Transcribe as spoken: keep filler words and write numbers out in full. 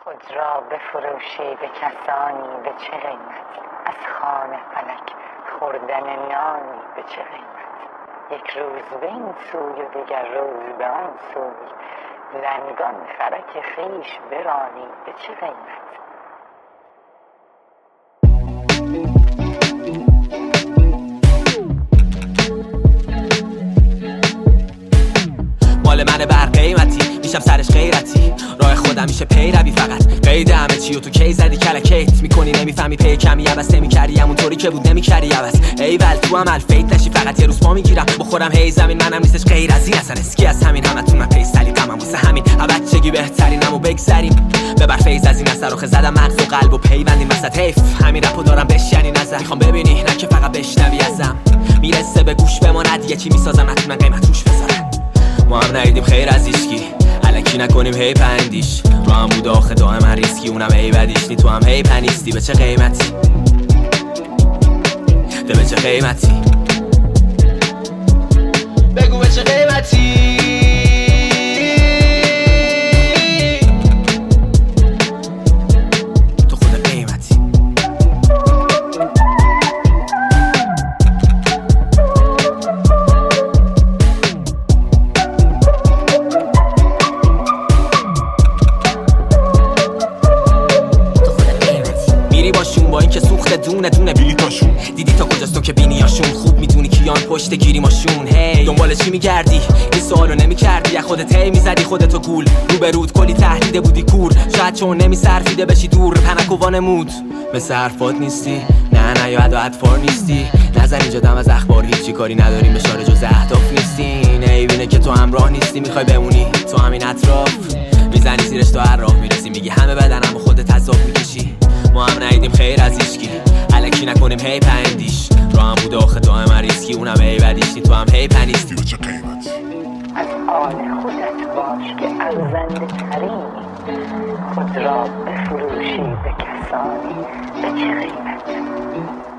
خود را بفروشی به کسانی به چه قیمت؟ از خوان فلک خوردن نانی به چه قیمت؟ یک روز به این سوی و دیگر روز به آن سوی، لنگان خرک خویش برانی به چه قیمت؟ مال منه بر قیمتی میشم سرش غیرتی، راه خودم میشه پیروی فقط قید همه چی و تو کی زدی کلکیت میکنی نمیفهمی پی کمی عوض نمیکردی همونطوری که بود نمیکردی عوض ایول تو عمل فیت نشی فقط یه روز پا میگیرم بخورم هی زمین منم نیستش غیر از این اصلا اسکی از همین همتون من پیستلی تمام واسه همین بچگی بهترینمو بگذریم ببر فیض از این اثر رو زدم مغز و قلب و پیوندین وسط حیف همین رپو دارم بشینی نظر میخوام ببینی نه که فقط بشنوی ازم میرسه به گوش بماند یه چی میسازم نتونن قیمت روش بذارن ما هم ندیدیم خیر از ایشکی الکی نکنیم هی پندیش رو هم بود آخه دائم ریسکی اونم هی بدیشنی تو هم هی پنیستی به چه قیمتی ده به چه قیمتی بگو به چه قیمتی تو خود قیمتی باشون با اینکه سوخت دونه دونه بلیتاشون دیدی تا کجاست تو که بینیاشون خوب میدونی کیان پشت گیری ماشون هی دنبال چی میگردی این سوالو نمیکردی از خودت هی میزدی خودتو گول رو به رود کلی تهدیده بودی کور شاید چون نمیصرفیده بشی دور پنک و وانمود مثل حرفات نیستی نه نه یا ادا اطفار نیستی نزن اینجا دم از اخبار هیچی کاری نداریم اشاره جز اهداف نیستی نمیبینه که تو همراه نیستی میخوای بمونی تو همین اطراف میزنی زیرش تو هر راه میرسی میگی همه بدنم خودت عذاب میکشی ما هم ندیدیم خیر از ایشکی الکی نکنیم هی پندیش رو هم بود آخه دائم ریسکی اونم هی بدیشنی تو هم هی پنیستی به چه قیمت از آن خودت باش که ارزنده ترینی خود را بفروشی به کسانی به چه قیمت؟